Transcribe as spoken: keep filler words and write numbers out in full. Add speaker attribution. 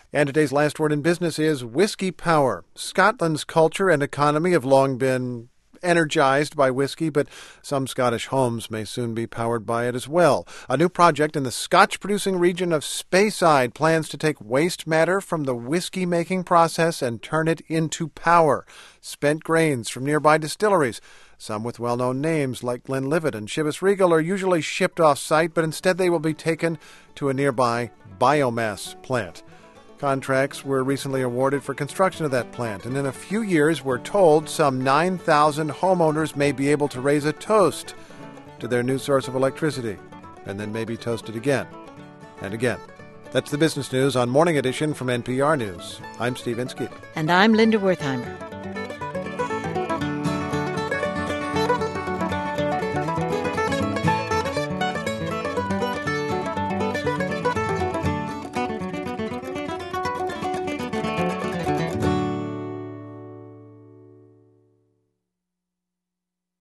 Speaker 1: And today's last word in business is whiskey power. Scotland's culture and economy have long been energized by whiskey, but some Scottish homes may soon be powered by it as well. A new project in the Scotch-producing region of Speyside plans to take waste matter from the whiskey-making process and turn it into power. Spent grains from nearby distilleries, some with well-known names like Glenlivet and Chivas Regal, are usually shipped off-site, but instead they will be taken to a nearby biomass plant. Contracts were recently awarded for construction of that plant, and in a few years, we're told some nine thousand homeowners may be able to raise a toast to their new source of electricity, and then maybe toast it again and again. That's the business news on Morning Edition from N P R News. I'm Steve Inskeep.
Speaker 2: And I'm Linda Wertheimer.